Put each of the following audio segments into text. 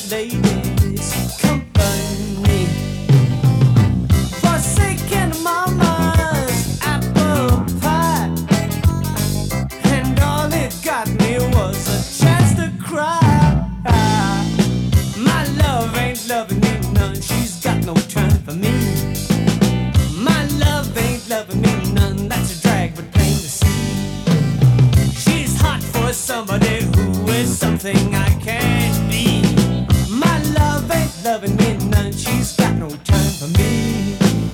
lady's company, forsaken mama's apple pie, and all it got me was a chance to cry. My love ain't loving me none, she's got no time for me. My love ain't loving me none, that's a drag but plain to see. She's hot for somebody who is something I can't be. My love ain't loving me none, she's got no time for me.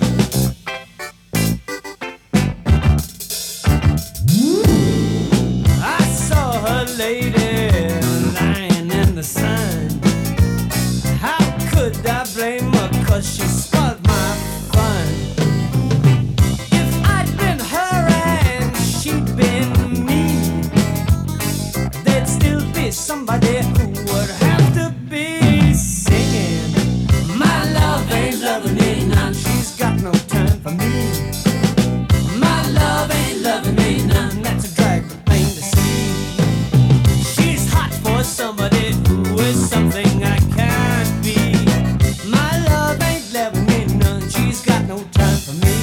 I saw her lady lying in the sun. How could I blame her, 'cause she spoiled my fun. If I'd been her and she'd been me, there'd still be somebody who would have to be singing. My love ain't loving me none, she's got no time for me. My love ain't loving me none, that's a drag but plain to see. She's hot for somebody who is something I can't be. My love ain't loving me none, she's got no time for me.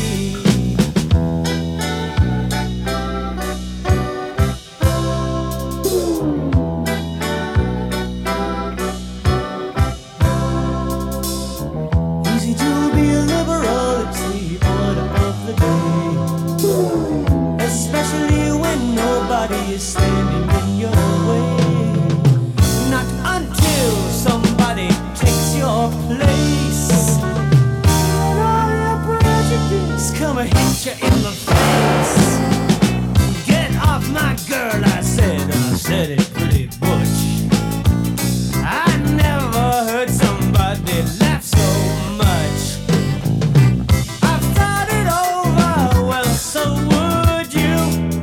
Easy to be a liberal, it's the order of the day, especially when nobody is standing in your way. Not until somebody takes your place, and all your prejudice come and hit you in the face. Get off my girl, I said it pretty butch. I never heard somebody laugh so much. I've thought it over, well, so would you.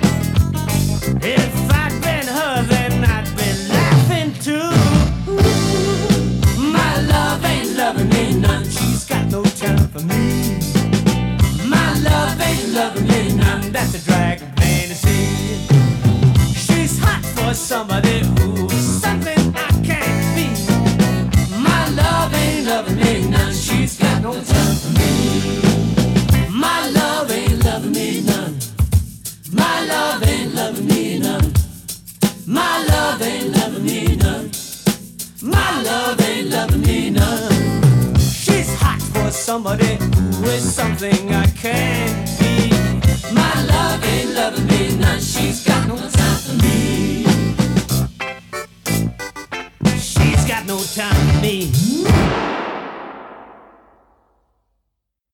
If I'd been her, then I'd be laughing too. My love ain't loving me none, she's got no time for me. My love ain't loving me none, that's a drag plain to see. She's hot for somebody who's something I can't be. My love ain't loving me none, she's got no time for me. My love ain't loving me none. My love ain't loving me none. My love ain't loving me none. My love ain't loving me none. She's hot for somebody who is something I can't be. My love ain't loving me none, she's got no time for me. She's got no time for me.